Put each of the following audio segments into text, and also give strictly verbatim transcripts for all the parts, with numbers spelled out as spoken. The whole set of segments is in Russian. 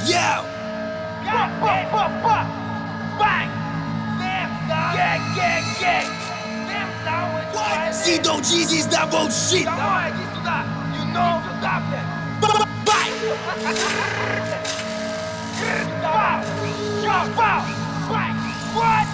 Yo! Сидо, Jeezys, double shit. Давай, иди сюда! You know, сюда, блядь! Бай! Бау! Чё, бау! Бай! What?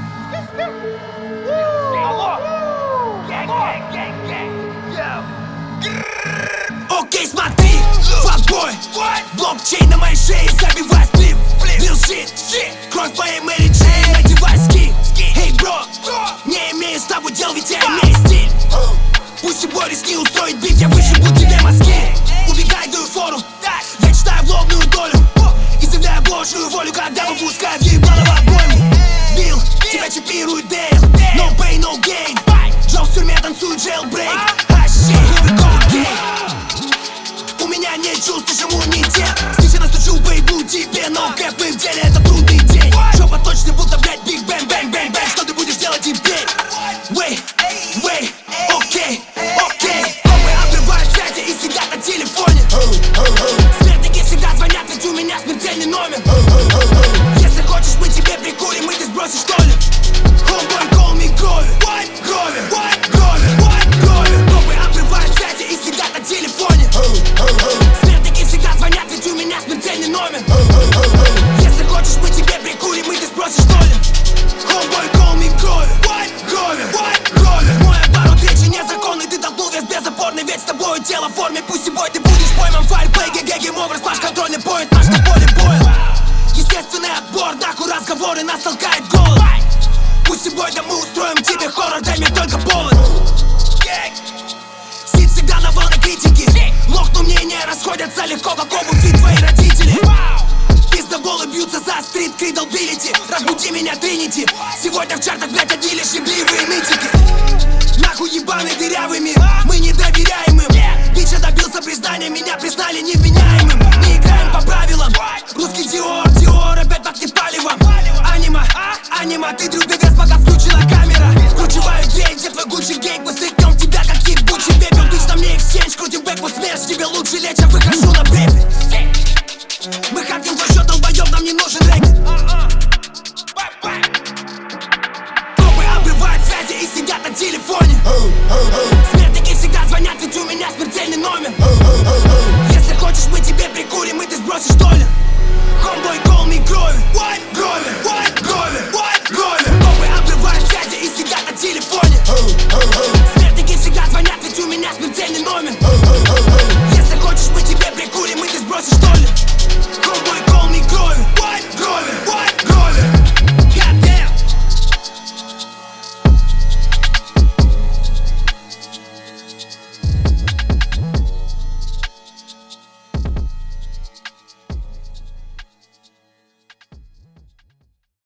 Алло! Гэнг, гэнг, гэнг, гэнг! Йоу! Окей, смотри, факбой. Блокчейн на моей шее, забивай сплив. Real shit, кровь моей Мэри Джейн, надевай ски. Эй, бро, не имею с тобой дел, ведь я имею стиль. Пусть и Борис не устроит бит, я вышибу тебе мозги. Убегай, даю фору, я читаю в лобную долю. Изъявляю божью волю, когда выпускаю в ебало в обойму. Билл, тебя чипирует Дейл. No pain, no gain. Джо в тюрьме танцует jailbreak. А shit, here we go again. У меня нет чувств, почему не те. Стичи настучу, поебу тебе, но кэпы в деле это трудный день. Жопа точно будто, блядь, биг бэнг, бэнг, бэнг, бэнг. Что ты будешь делать теперь? Wait, wait, окей, окей. Копы обрывают связи и сидят на телефоне. Смертники всегда звонят, ведь у меня смертельный номер. Если хочешь, мы тебе прикурим, и ты сбросишь что ли? Homeboy, call me Грови, Грови, Грови, Грови. Копы обрывают связи и сидят на телефоне. Смертники всегда звонят, ведь у меня смертельный номер. Если хочешь, мы тебе прикурим, и ты спросишь что ли? Homeboy, call me Грови, Грови, Грови. Мой оборот речи незаконный, ты толкнул вес безопорный. Ведь с тобой тело в форме, пусть и бой, ты будешь пойман. Файрплей, ГГ, гейм-овер, сплаш, контрольный поинт, наш на поле боя. Естественный отбор, нахуй разговоры, нас толкает голод. Пусть и бой, да мы устроим тебе хоррор, дай мне только повод. Сид всегда на волне критики. Лох, но мнения расходятся легко, как обувь и твои родители. Пиздоболы бьются за стрит, кридалбилити. Разбуди меня, Тринити. Сегодня в чартах, блять, одни лишь ебливые нытики. Нахуй ебаный дырявыми, мы не доверяем им. Бича добился признания, меня признали невменяемым. Не играем по правилам. Русский Диор, Диор, опять пахнет палевом. Анима, анима, ты дрюбый вес, пока включена камера.